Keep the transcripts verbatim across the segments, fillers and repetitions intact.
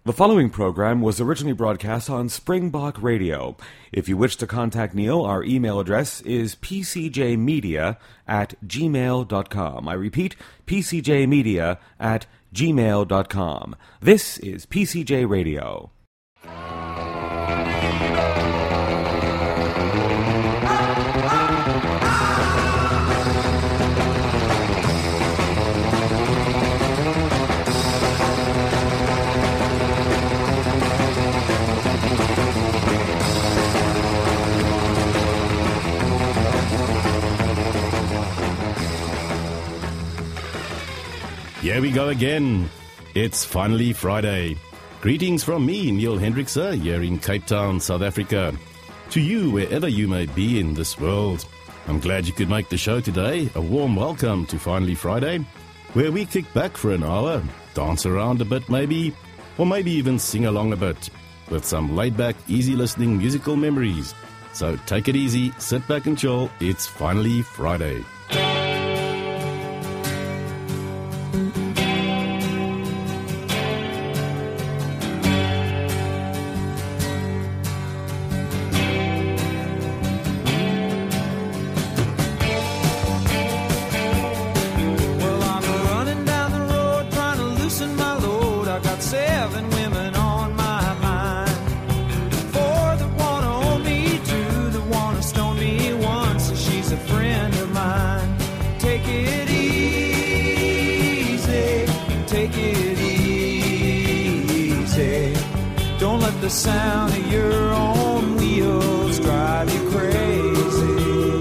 The following program was originally broadcast on Springbok Radio. If you wish to contact Neil, our email address is p c j media at gmail dot com. I repeat, p c j media at gmail dot com. This is P C J Radio. Here we go again. It's finally Friday. Greetings from me, Neil Hendrickse, here in Cape Town, South Africa. To you, wherever you may be in this world, I'm glad you could make the show today. A warm welcome to Finally Friday, where we kick back for an hour, dance around a bit maybe, or maybe even sing along a bit, with some laid-back, easy-listening musical memories. So take it easy, sit back and chill. It's finally Friday. The sound of your own wheels drive you crazy.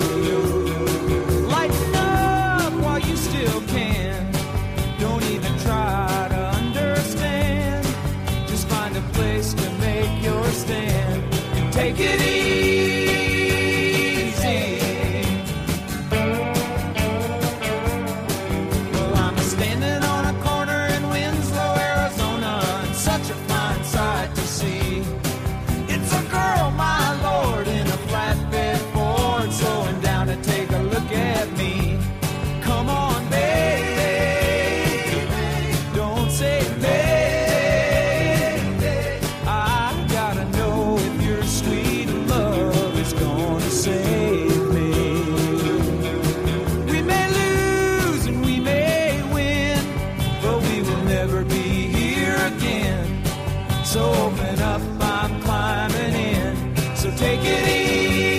Lighten up while you still can. Don't even try to understand. Just find a place to make your stand. And take it easy. Well, I'm standing on a corner in Winslow, Arizona, and such a fine sight to see. So open up, I'm climbing in. So take it easy.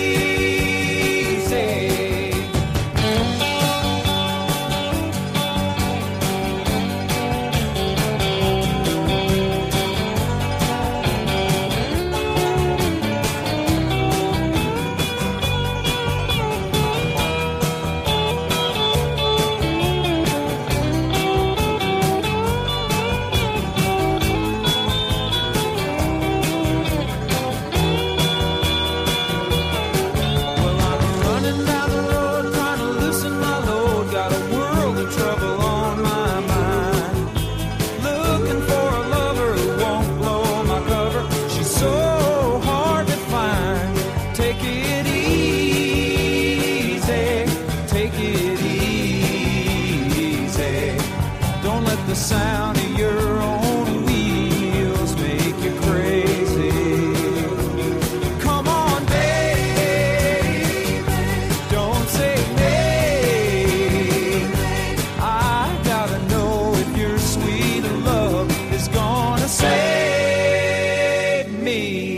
The sound of your own wheels make you crazy. Come on, baby, don't say maybe. I gotta know if your sweet love is gonna save me.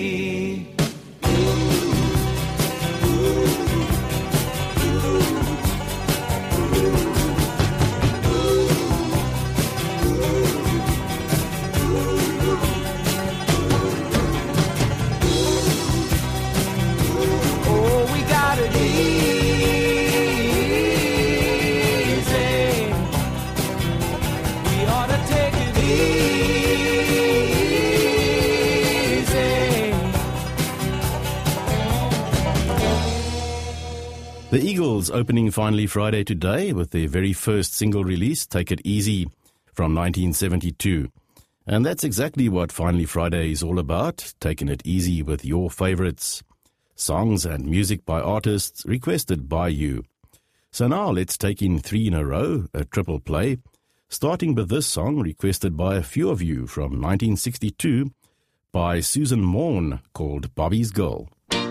The Eagles opening Finally Friday today with their very first single release, Take It Easy, from nineteen seventy-two. And that's exactly what Finally Friday is all about, taking it easy with your favorites. Songs and music by artists requested by you. So now let's take in three in a row, a triple play, starting with this song requested by a few of you from nineteen sixty-two by Susan Morn called Bobby's Girl.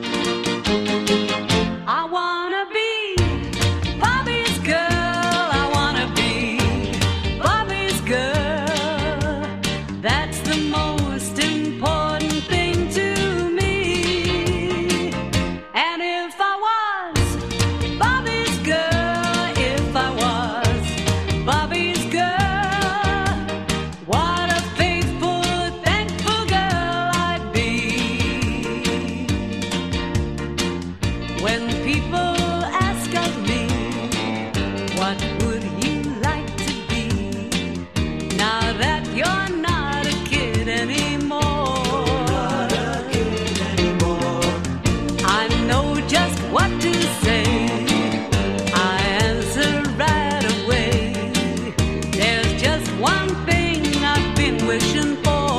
I wanna be Bobby's girl. I wanna be Bobby's girl. That's the most important thing to me. And if I was Bobby's girl, if I was Bobby's girl, what a faithful, thankful girl I'd be. When people ask of me, what would you like to be? Now that you're not a kid anymore, not a kid anymore. I know just what to say. I answer right away. There's just one thing I've been wishing for.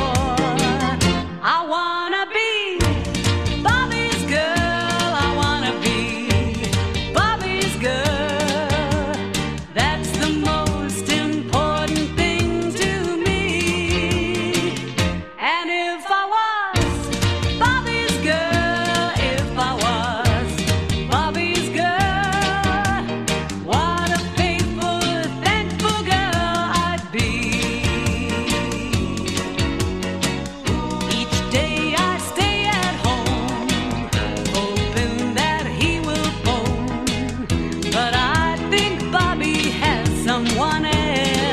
I wanna be Bobby's girl. I wanna be Bobby's girl. That's the most important thing to me. And if I was Bobby's girl, if I was Bobby's girl, what a faithful, thankful girl I'd be. Each day I stay at home, hoping that he will phone. But I think Bobby has someone else.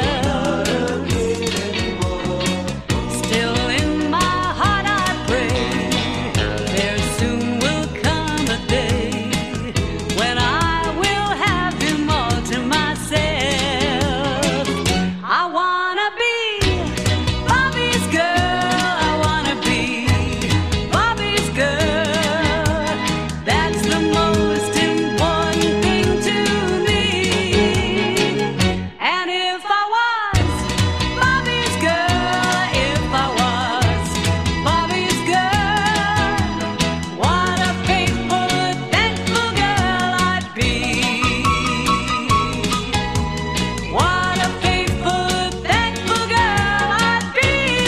Still in my heart I pray there soon will come a day when I will have him all to myself. I wanna be Bobby's girl. I wanna be Bobby's girl. That's the most important thing to me. And if I was Bobby's girl, if I was Bobby's girl, what a faithful, thankful girl I'd be. What a faithful, thankful girl I'd be.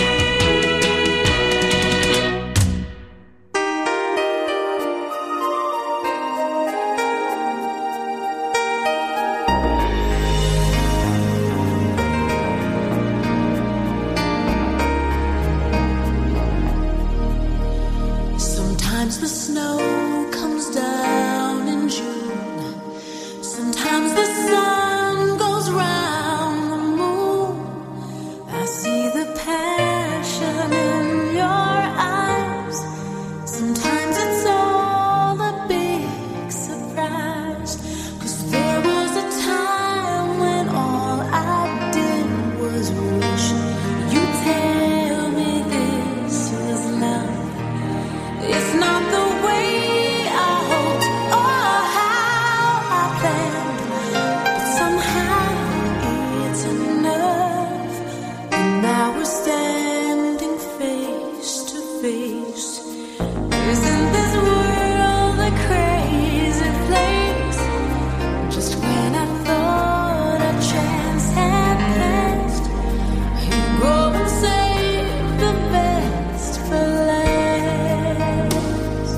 Sometimes the snow comes down in June. Sometimes the sun goes round the moon. I see the passion in your eyes. Sometimes it's all a big surprise. 'Cause there was a time when all I did was wish you'd tell me this was love. It's not the way I hoped or how I planned, but somehow it's enough. And now we're standing face to face. Isn't this world a crazy place? Just when I thought a chance had passed, you go and save the best for last.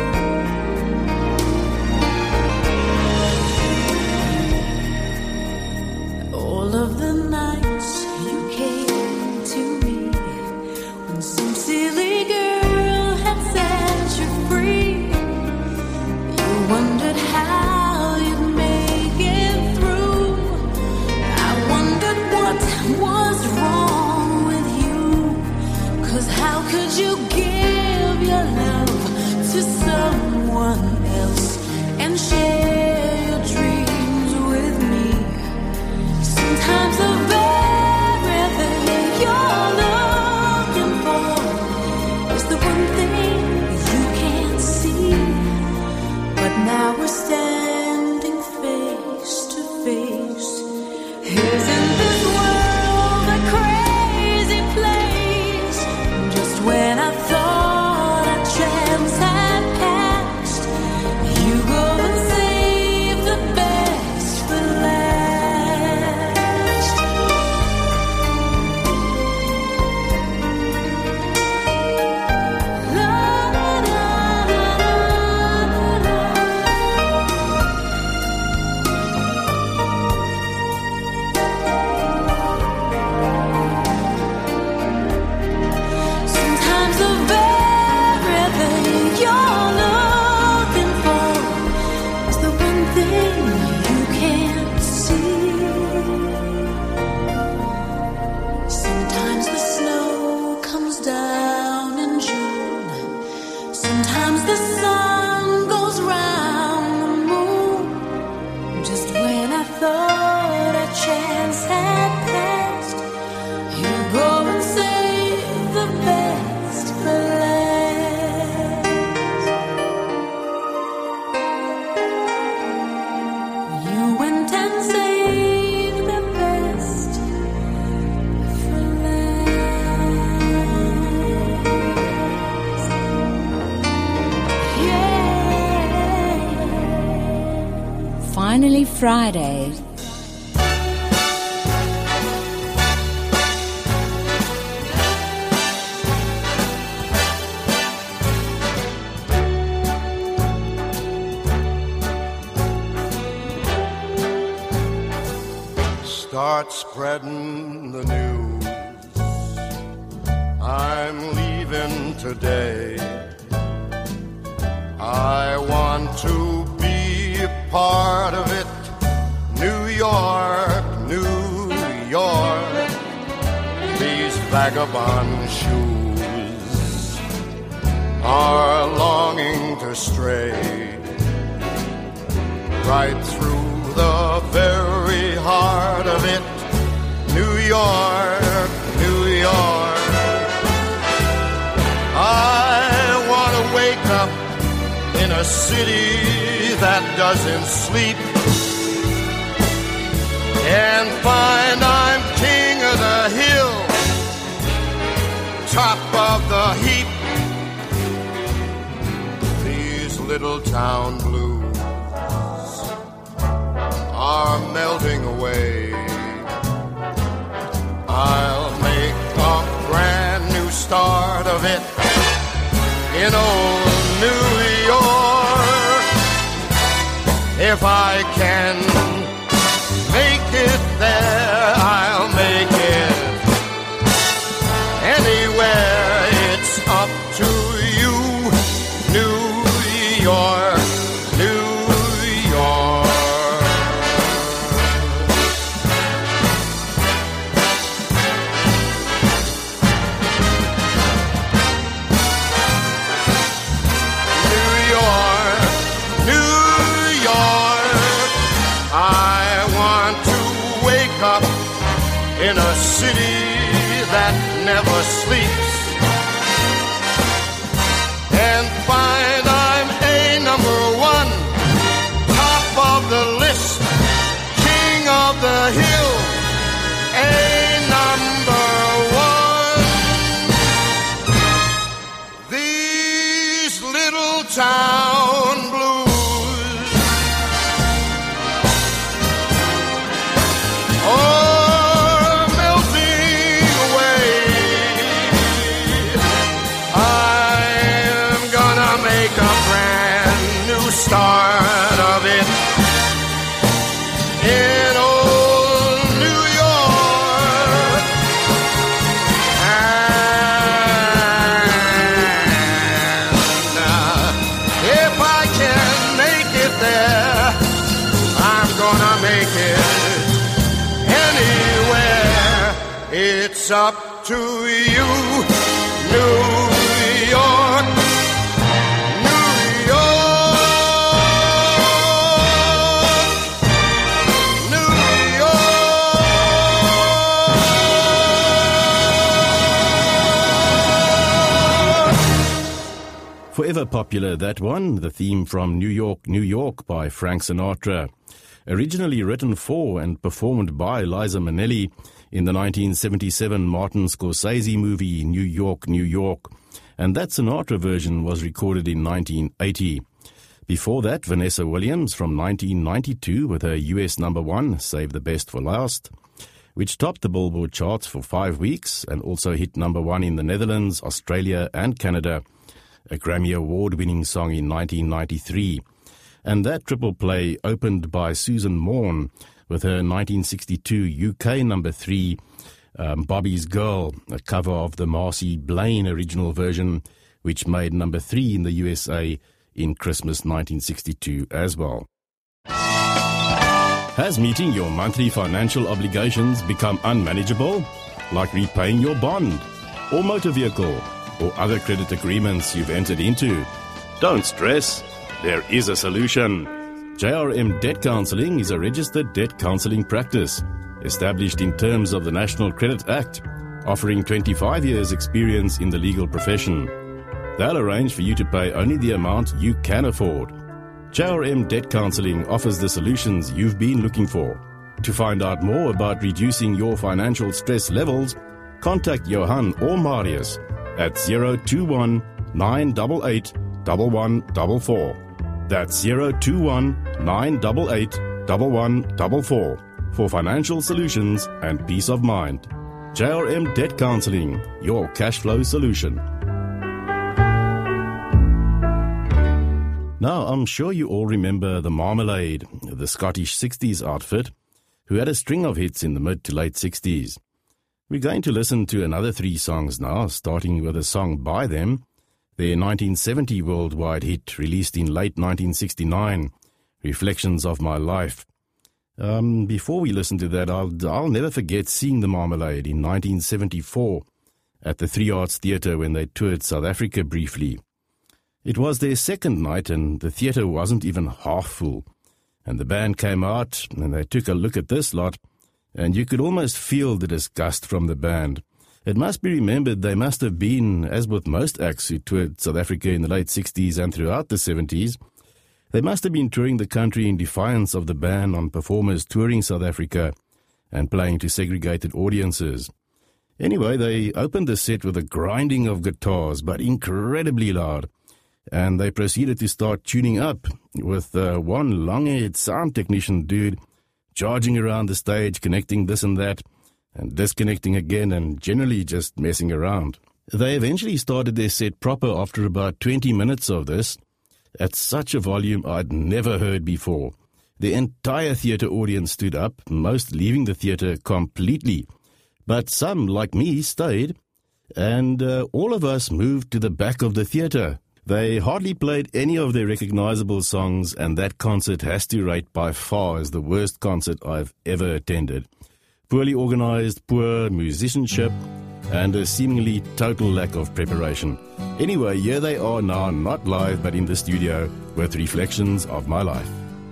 All of the nights you came to me, when some silly girl had set you free, you wondered how you'd make it through. I wondered what was wrong with you. 'Cause how could you give your love to someone else and share your dreams with me? Sometimes the very thing you're looking for is the one thing you can't see. But now we're standing face to face. Isn't this world a crazy place? Just when I thought a chance had passed, you go and say finally Friday. Start spreading the news. I'm leaving today. I want to be a part of it. New York, New York. These vagabond shoes are longing to stray right through the very heart of it. New York, New York. I want to wake up in a city that doesn't sleep and find I'm king of the hill, top of the heap. These little town blues are melting away. I'll make a brand new start of it in old New York. If I can make it there, I'll make it anywhere. It's up to you, New York, New York. In a city that never sleeps and find I'm a number one, top of the list, king of the hill, a number one. These little town blues, oh, start of it in old New York. And uh, if I can make it there, I'm gonna make it anywhere. It's up to you, New York. Forever popular, that one, the theme from New York, New York by Frank Sinatra. Originally written for and performed by Liza Minnelli in the nineteen seventy-seven Martin Scorsese movie New York, New York. And that Sinatra version was recorded in nineteen eighty. Before that, Vanessa Williams from nineteen ninety-two with her U S number one, Save the Best for Last, which topped the Billboard charts for five weeks and also hit number one in the Netherlands, Australia and Canada. A Grammy Award-winning song in nineteen ninety-three. And that triple play opened by Susan Morn with her nineteen sixty-two U K number three, um, Bobby's Girl, a cover of the Marcy Blaine original version, which made number three in the U S A in Christmas nineteen sixty-two as well. Has meeting your monthly financial obligations become unmanageable? Like repaying your bond or motor vehicle or other credit agreements you've entered into? Don't stress. There is a solution. J R M Debt Counseling is a registered debt counseling practice established in terms of the National Credit Act, offering twenty-five years experience in the legal profession. They'll arrange for you to pay only the amount you can afford. J R M Debt Counseling offers the solutions you've been looking for. To find out more about reducing your financial stress levels, contact Johan or Marius at zero two one nine eight eight one one four four. That's zero two one nine eight eight one one four four for financial solutions and peace of mind. J R M Debt Counseling, your cash flow solution. Now, I'm sure you all remember the Marmalade, the Scottish sixties outfit, who had a string of hits in the mid to late sixties. We're going to listen to another three songs now, starting with a song by them, their nineteen seventy worldwide hit released in late nineteen sixty-nine, Reflections of My Life. Um, before we listen to that, I'll, I'll never forget seeing the Marmalade in nineteen seventy-four at the Three Arts Theatre when they toured South Africa briefly. It was their second night and the theatre wasn't even half full. And the band came out and they took a look at this lot and you could almost feel the disgust from the band. It must be remembered they must have been, as with most acts who toured South Africa in the late sixties and throughout the seventies, they must have been touring the country in defiance of the ban on performers touring South Africa and playing to segregated audiences. Anyway, they opened the set with a grinding of guitars, but incredibly loud, and they proceeded to start tuning up with uh, one long-haired sound technician dude charging around the stage, connecting this and that, and disconnecting again, and generally just messing around. They eventually started their set proper after about twenty minutes of this, at such a volume I'd never heard before. The entire theatre audience stood up, most leaving the theatre completely, but some, like me, stayed, and uh, all of us moved to the back of the theatre. They hardly played any of their recognizable songs, and that concert has to rate by far as the worst concert I've ever attended. Poorly organized, poor musicianship, and a seemingly total lack of preparation. Anyway, here they are now, not live but in the studio, with Reflections of My Life.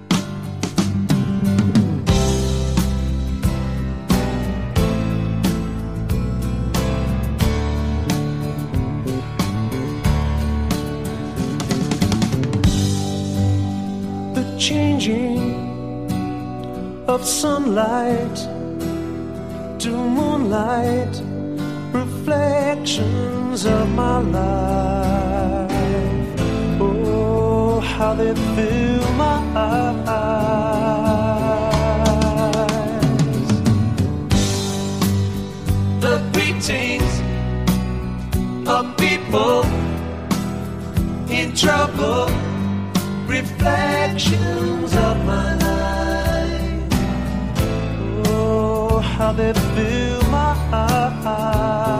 The changing of sunlight to moonlight, reflections of my life. Oh, how they fill my eyes. The greetings of people in trouble, reflections of my life. Oh, how they fill my eyes.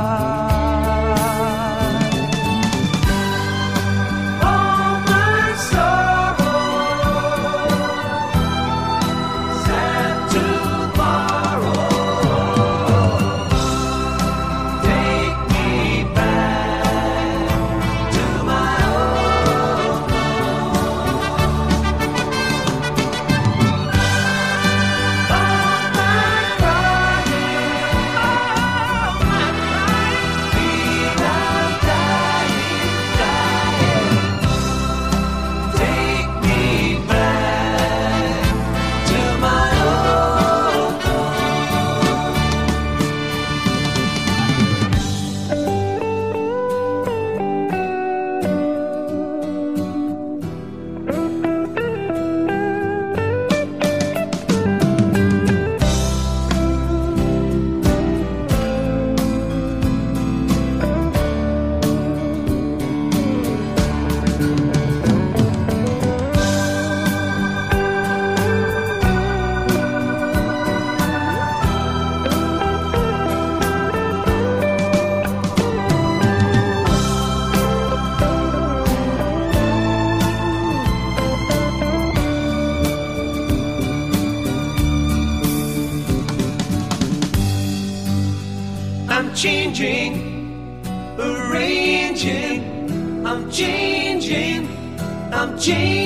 Changing, arranging, I'm changing, I'm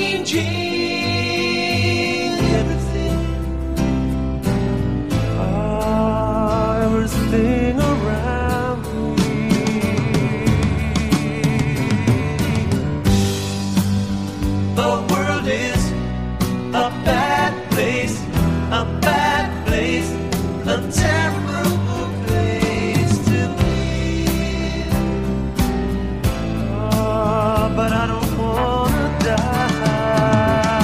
changing everything, ah, everything around me. The world is a bad place, a bad place, a terrible but I don't wanna die.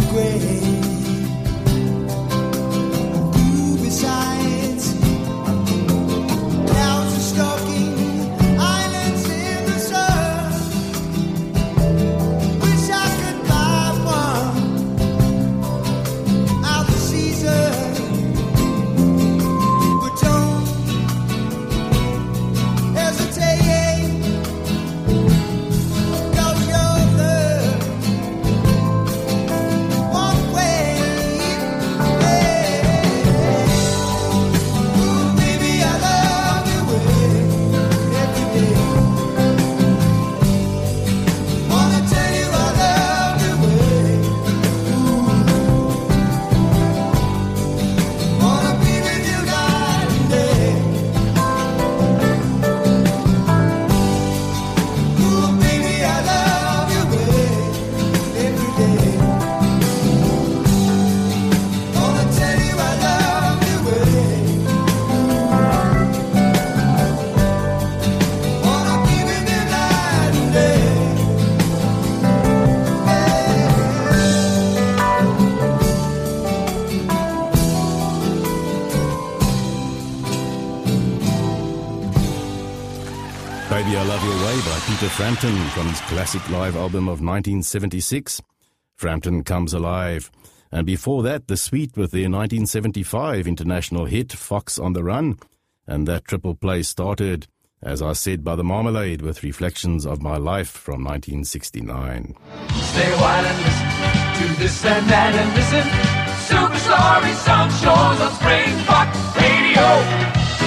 Baby I Love Your Way by Peter Frampton from his classic live album of nineteen seventy-six, Frampton Comes Alive. And before that, The Sweet with their nineteen seventy-five international hit, Fox on the Run. And that triple play started, as I said, by the Marmalade with Reflections of My Life from nineteen sixty-nine. Stay a while and listen to this and that and listen. Super Story Song Shows on Springbok Radio.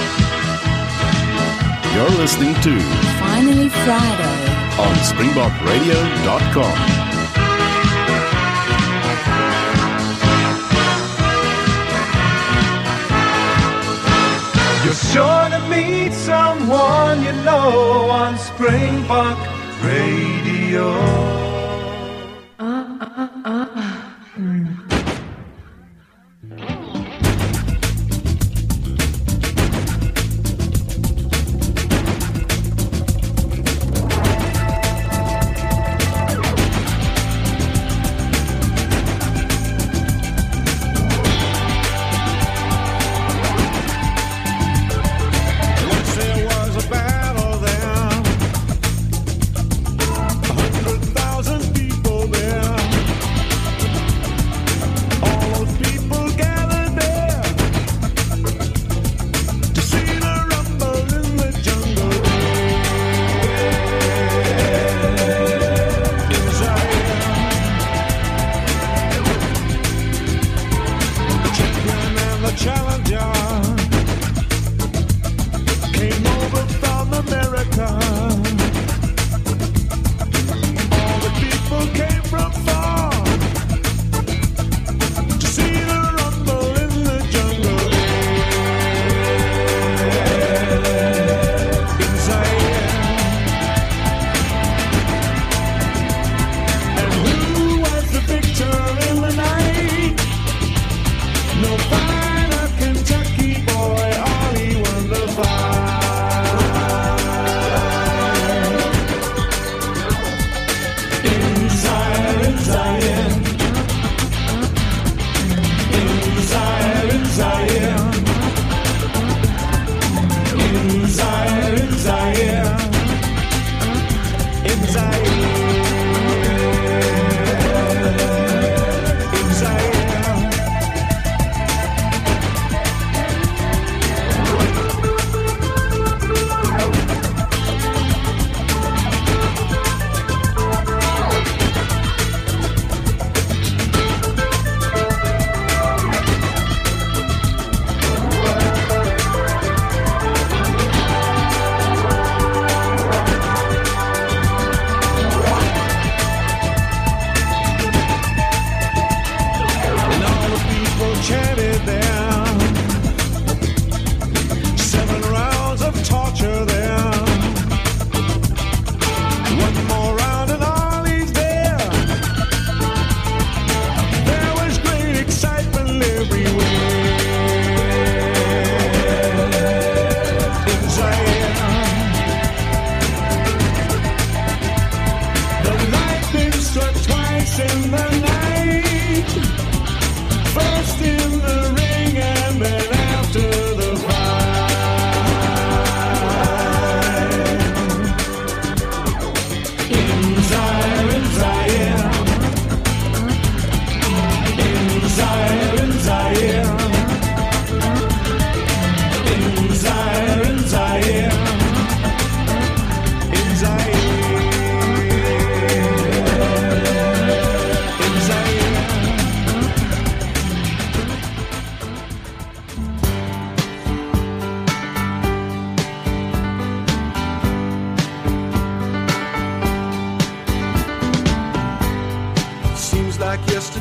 You're listening to Finally Friday on Springbok Radio dot com. You're sure to meet someone you know on Springbok Radio. Uh, uh, uh, uh. Mm. Once there was a battle there, a hundred thousand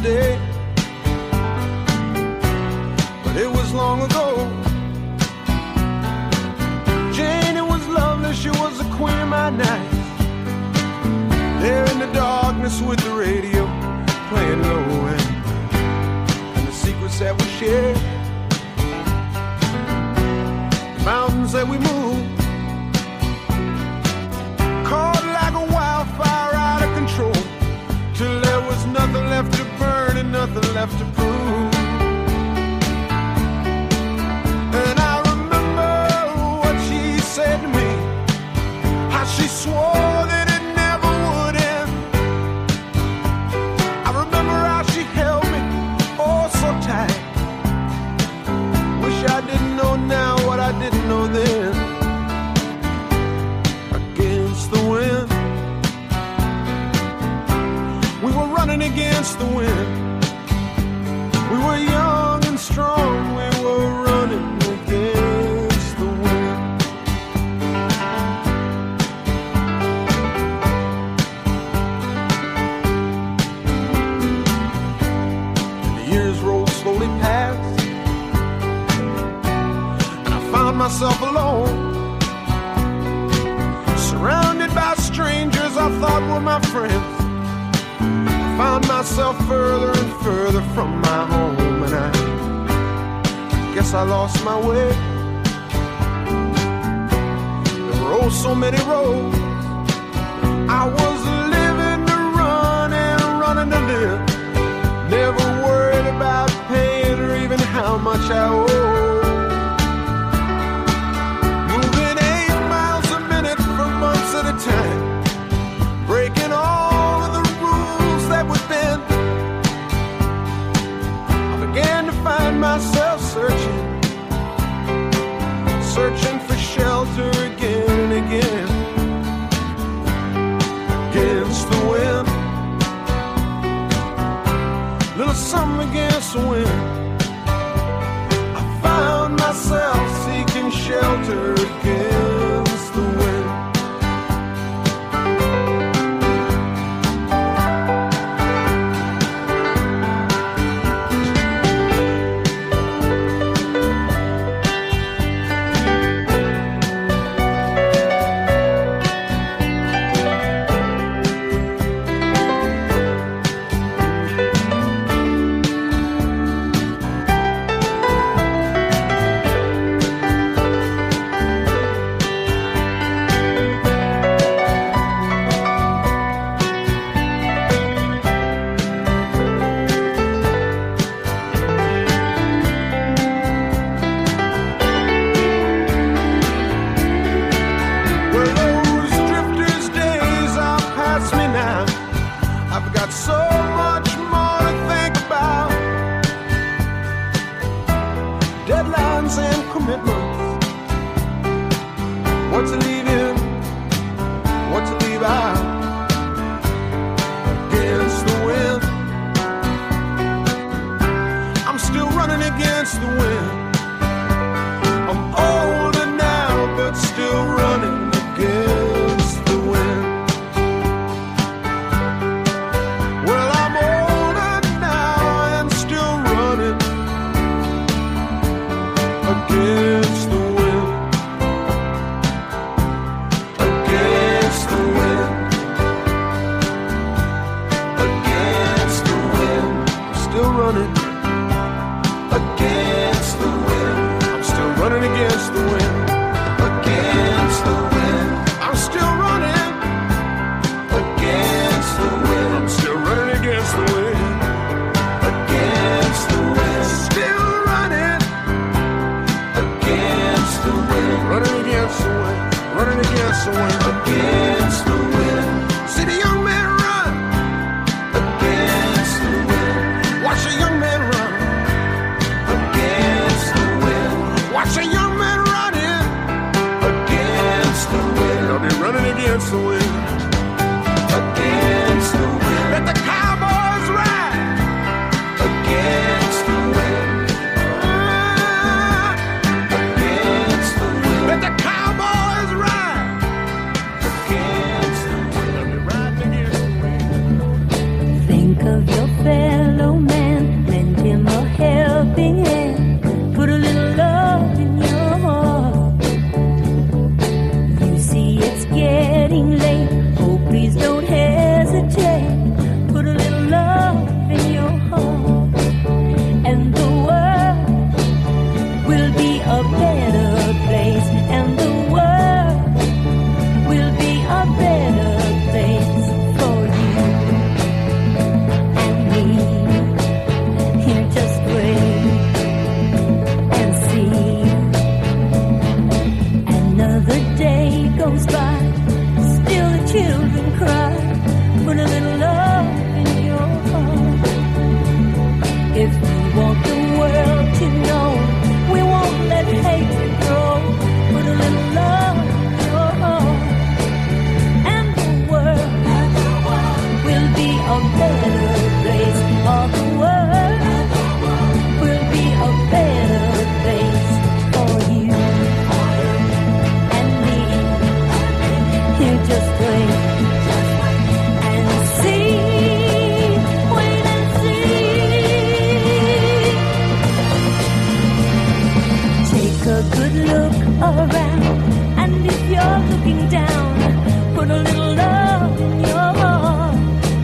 today, but it was long ago. Jane, it was lovely, she was the queen of my night. There in the darkness with the radio playing low, and, and the secrets that we shared, the mountains that we moved, caught like a wildfire out of control, till there was nothing left to burn and nothing left to prove. And I remember what she said to me, how she swore that it never would end. I remember how she held me oh so tight. Wish I didn't know now what I didn't know then. Against the wind, we were running against the wind. We were young and strong, we were running against the wind. And the years rolled slowly past, and I found myself alone, surrounded by strangers I thought were my friends. Found myself further and further from my home, and I guess I lost my way. There were oh so many roads. I was living to run and running to live, never worried about paying or even how much I owe. Moving eight miles a minute for months at a time, breaking all of the rules that would bend. I began to find myself searching, searching for shelter again and again. Against the wind, little something against the wind. I found myself seeking shelter against the wind. you know we won't let hate grow. Put a little love in your heart, and the world will be a better place. All the world will be a better place for you and me. You just wait and see. Wait and see. Take a good look around, and if you're looking down, put a little love in your heart.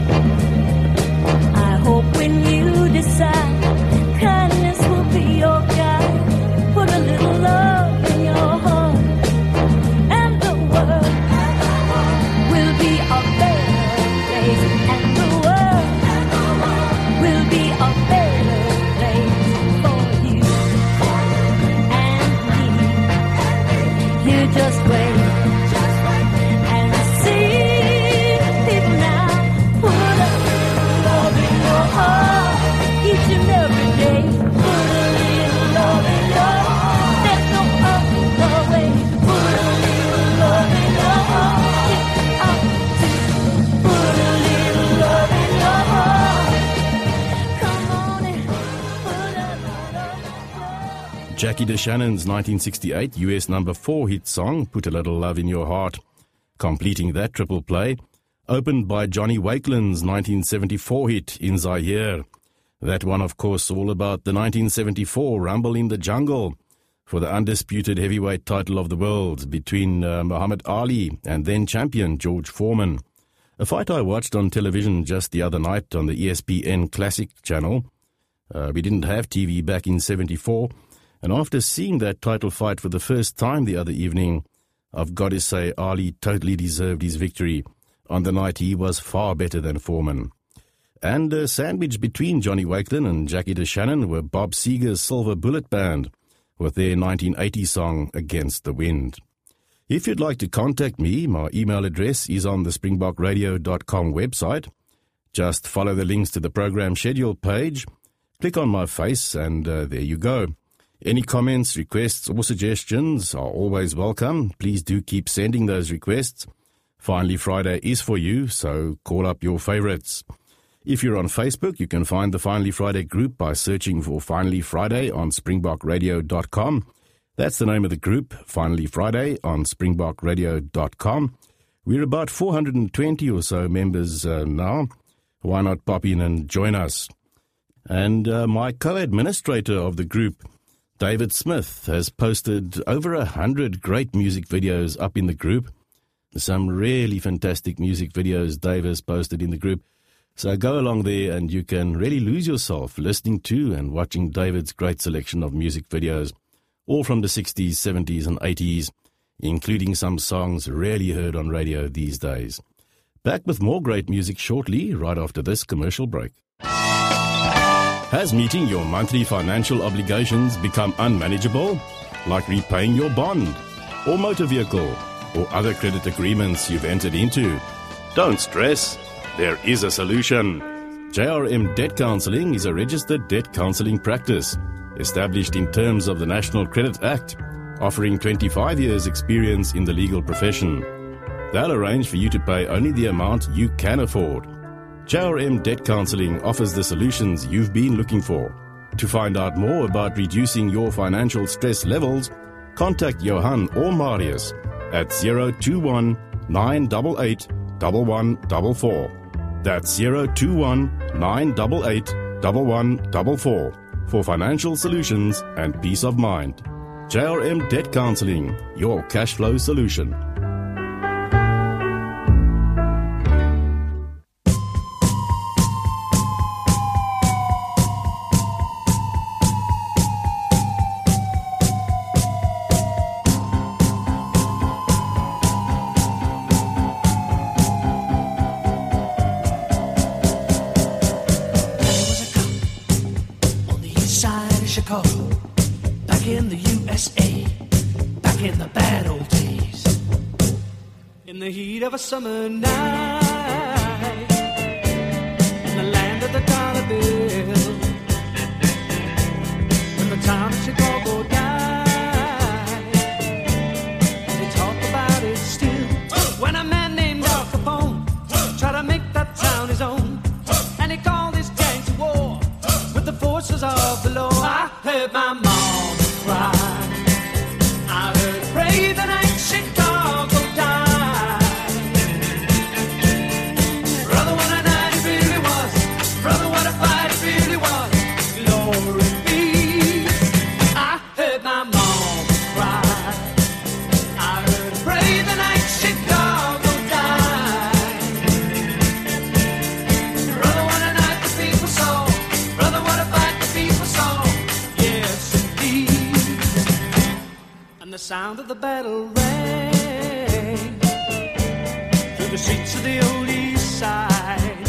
I hope when you decide, kindness will be your guide. Put a little love in your heart, and the world will be a better place. And the world will be a better place for you and me. You just wait and see. People now, put a little love in your heart each and every day. Put a little love in your heart. There's no other way. Put a little love in your heart. It's up to put a little love in your heart. Come on and put a little love. Jackie DeShannon's nineteen sixty-eight U S number four hit song, Put a Little Love in Your Heart, completing that triple play, opened by Johnny Wakeland's nineteen seventy-four hit, In Zaire. That one, of course, all about the nineteen seventy-four Rumble in the Jungle for the undisputed heavyweight title of the world between uh, Muhammad Ali and then champion George Foreman. A fight I watched on television just the other night on the E S P N Classic channel. Uh, we didn't have T V back in seventy-four, and after seeing that title fight for the first time the other evening, I've got to say Ali totally deserved his victory. On the night he was far better than Foreman. And uh, sandwiched between Johnny Wakeland and Jackie DeShannon were Bob Seger's Silver Bullet Band with their nineteen eighty song Against the Wind. If you'd like to contact me, my email address is on the springbok radio dot com website. Just follow the links to the program schedule page, click on my face, and uh, there you go. Any comments, requests, or suggestions are always welcome. Please do keep sending those requests. Finally Friday is for you, so call up your favorites. If you're on Facebook, you can find the Finally Friday group by searching for Finally Friday on springbok radio dot com. That's the name of the group, Finally Friday on springbok radio dot com. We're about four hundred twenty or so members uh, now. Why not pop in and join us? And uh, my co-administrator of the group, David Smith, has posted over a hundred great music videos up in the group. Some really fantastic music videos Dave has posted in the group. So go along there and you can really lose yourself listening to and watching David's great selection of music videos, all from the sixties, seventies and eighties, including some songs rarely heard on radio these days. Back with more great music shortly, right after this commercial break. Has meeting your monthly financial obligations become unmanageable? Like repaying your bond, or motor vehicle, or other credit agreements you've entered into? Don't stress. There is a solution. J R M Debt Counselling is a registered debt counselling practice established in terms of the National Credit Act, offering twenty-five years experience in the legal profession. They'll arrange for you to pay only the amount you can afford. J R M Debt Counselling offers the solutions you've been looking for. To find out more about reducing your financial stress levels, contact Johan or Marius at zero two one nine eight eight one one four four. That's zero two one nine eight eight one one four four for financial solutions and peace of mind. J R M Debt Counselling, your cash flow solution. Of a summer night in the land of the dollar bill, when the town of Chicago died. They talk about it still. When a man named Al Capone tried to make that town his own, and he called his gang to war with the forces of the law. I heard my mom cry. I heard her pray the night Chicago died. Brother, what a night it really was. Brother, what a fight it really was. Glory be. I heard my mom cry. I heard her pray the night Chicago died. Brother, what a night the people saw. Brother, what a fight the people saw. Yes, indeed. And the sound of the battle rang through the streets of the old east side,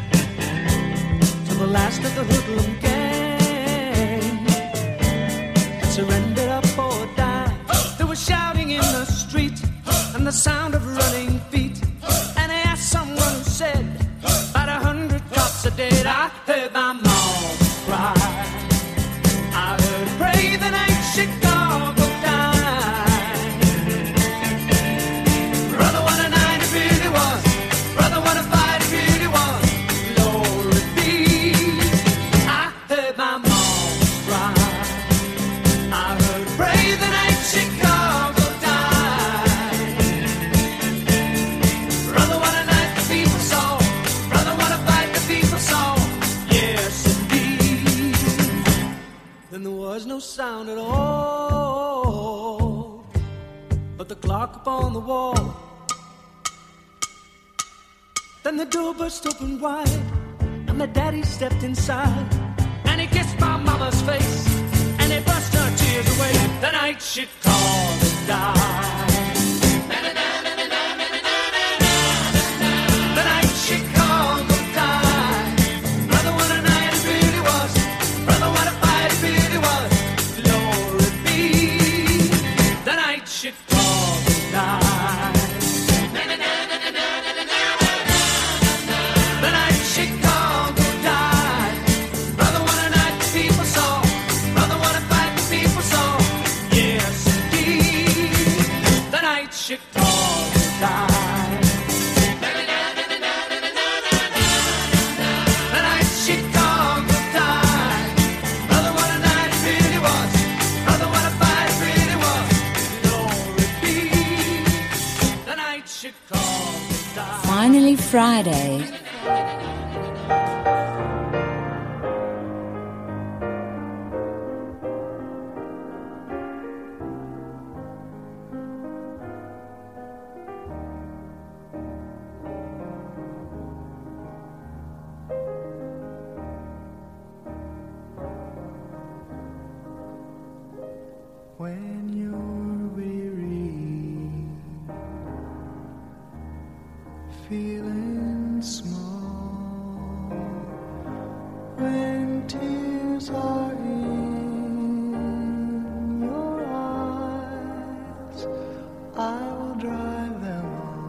to the last of the hoodlum gang that surrendered up or died. There was shouting in the street and the sound of running feet, and I asked someone who said about a hundred cops are dead. I heard my mom cry. I heard her pray the night Chicago died. Brother, what a night it really was. Brother, what a fight it really was. Glory be. I heard my mom cry. I heard her pray the night Chicago died. Brother, what a night the people saw. Brother, what a fight the people saw. Yes, indeed. Then there was no sound at all but the clock upon the wall. Then the door burst open wide and my daddy stepped inside, and he kissed my mama's face and he brushed her tears away. The night Chicago died. The night Chicago died. Brother, what a night it really was. Brother, what a fight it really was. Glory be. The night Chicago died. The night Chicago died. Brother, what a night the people saw. Brother, what a fight the people saw. Yes, indeed. The night Chicago died. The night Chicago died. Brother, what a night it really was. Brother, what a fight it really was. Glory be. The night Chicago died. Finally Friday. When you're weary, feeling small, when tears are in your eyes, I will dry them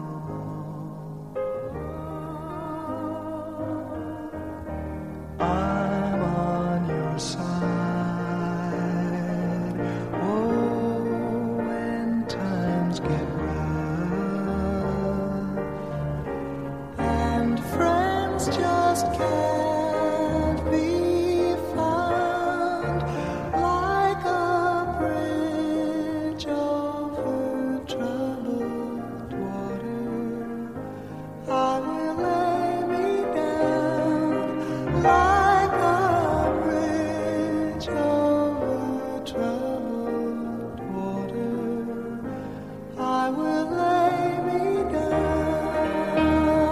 all. I'm on your side. Oh, when times get rough and friends just can't be found, like a bridge over troubled water, I will lay me down like a bridge over troubled water. I will lay me down.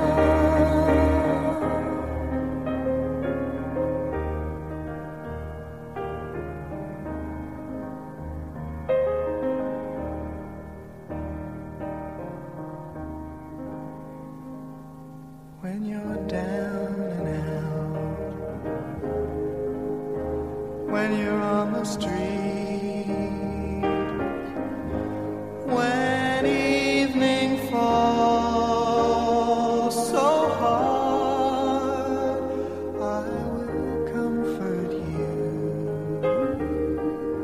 When you're down and out, when you're on the street, when evening falls so hard, I will comfort you.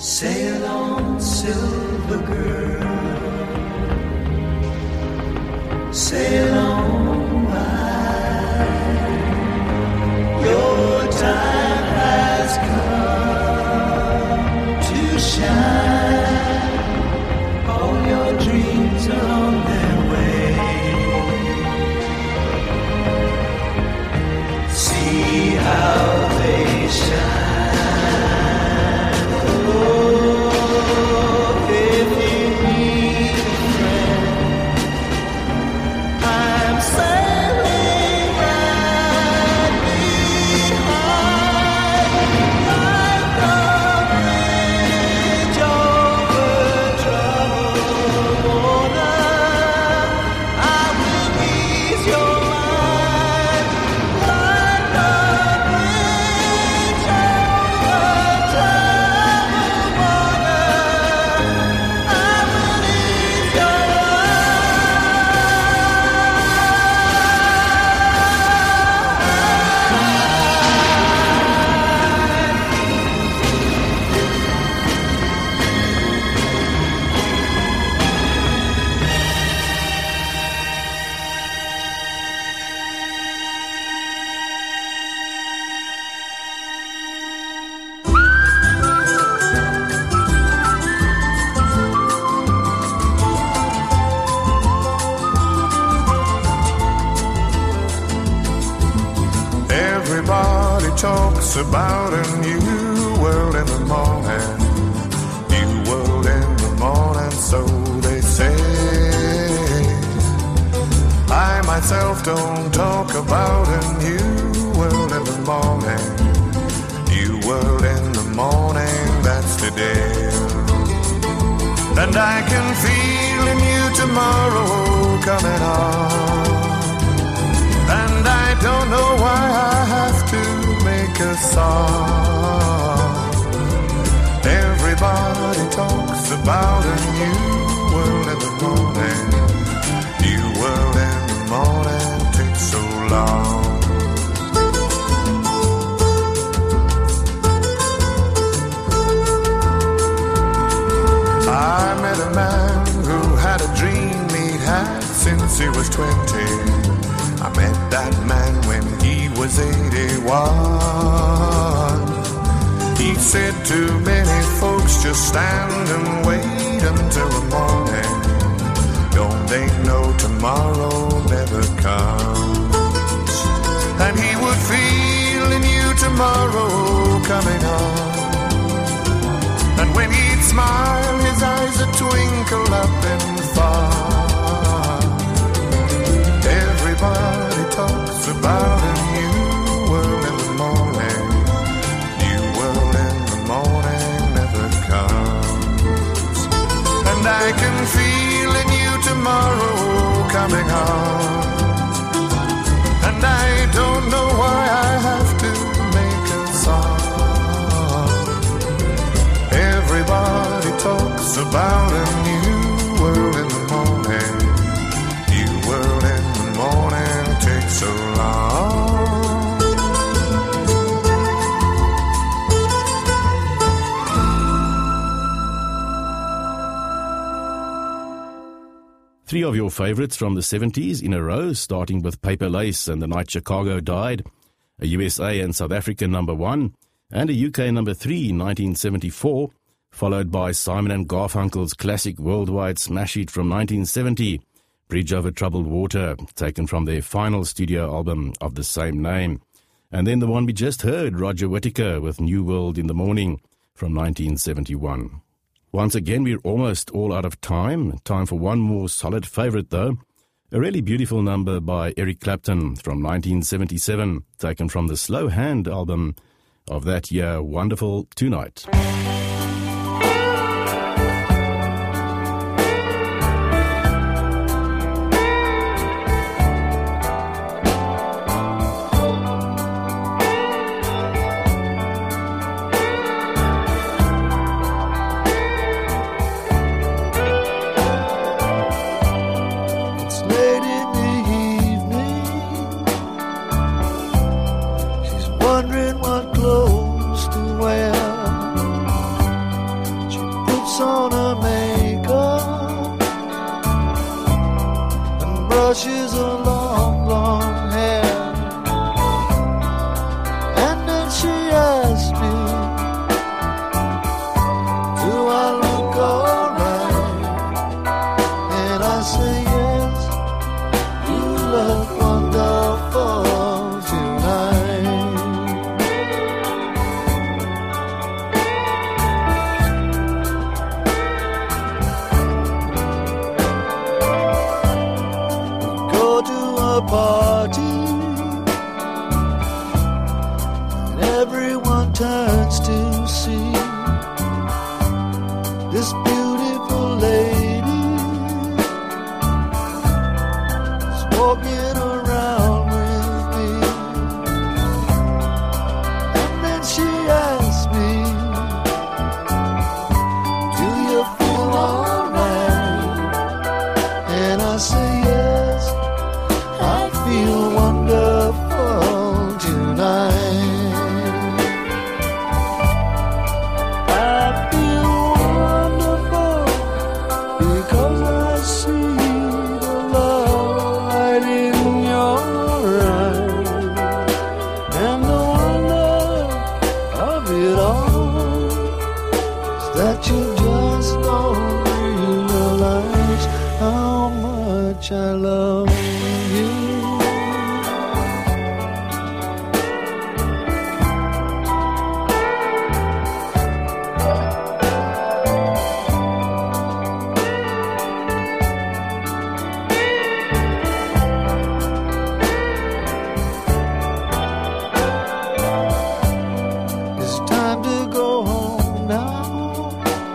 Sail on, silver girl, sail on by. Your time has come to shine. All your dreams are on their way. See how they shine. Talks about a new world in the morning, new world in the morning, so they say. I myself don't talk about a new world in the morning, new world in the morning, that's today. And I can feel a new tomorrow coming on, and I don't know why I have to make a song. Everybody talks about a new world in the morning, new world in the morning, takes so long. I met a man who had a dream he'd had since he was twenty. I met that man when he was eighty-one. He said to many folks, just stand and wait until the morning. Don't they know tomorrow never comes? And he would feel a new tomorrow coming on. And when he'd smile, his eyes would twinkle up and far. Everybody talks about a new world in the morning, new world in the morning never comes. And I can feel a new tomorrow coming on, and I don't know why I have to make a song. Everybody talks about a new world in the morning, new world in the morning, takes so long. Three of your favorites from the seventies in a row, starting with Paper Lace and The Night Chicago Died, a U S A and South African number one, and a U K number three in nineteen seventy-four, followed by Simon and Garfunkel's classic worldwide smash hit from nineteen seventy, Bridge Over Troubled Water, taken from their final studio album of the same name. And then the one we just heard, Roger Whittaker with New World in the Morning from nineteen seventy-one. Once again, we're almost all out of time. Time for one more solid favorite, though. A really beautiful number by Eric Clapton from nineteen seventy-seven, taken from the Slow Hand album of that year, Wonderful Tonight. Wondering what clothes to wear. puts on her makeup and brushes her long, long hair. And then she asks me, do I look alright? And I say yes, you look wonderful tonight. We go to a party and everyone turns to see this beautiful lady is walking around with me. And then she asks me, do you feel alright? And I say yes, I feel wonderful tonight. I feel wonderful because I see the love light in your eyes, and the wonder of it all is that you just don't realize how much I love you. It's time to go home now,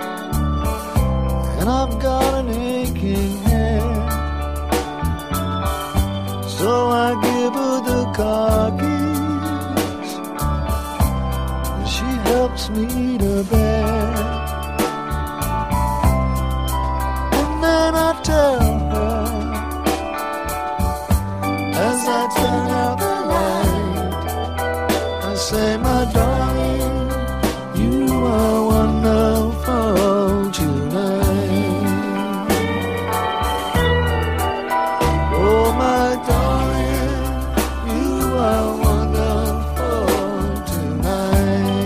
and I've got an aching head. So I give her the car keys, and she helps me to bed. And then I tell her, as I turn out the light, I say, my darling, you are wonderful tonight. Oh, my darling, you are wonderful tonight.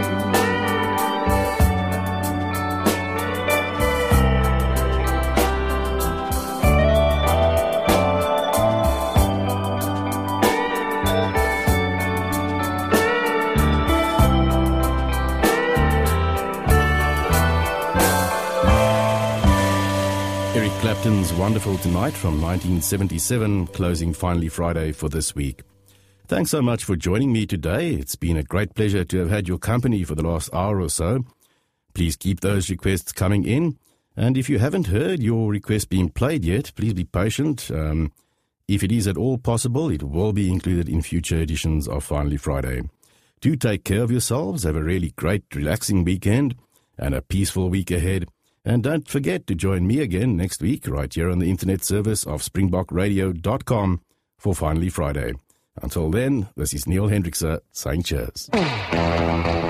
Eric Clapton's Wonderful Tonight from nineteen seventy-seven, closing Finally Friday for this week. Thanks so much for joining me today. It's been a great pleasure to have had your company for the last hour or so. Please keep those requests coming in. And if you haven't heard your request being played yet, please be patient. Um, if it is at all possible, it will be included in future editions of Finally Friday. Do take care of yourselves. Have a really great, relaxing weekend and a peaceful week ahead. And don't forget to join me again next week right here on the internet service of springbok radio dot com for Finally Friday. Until then, this is Neil Hendrickse saying cheers.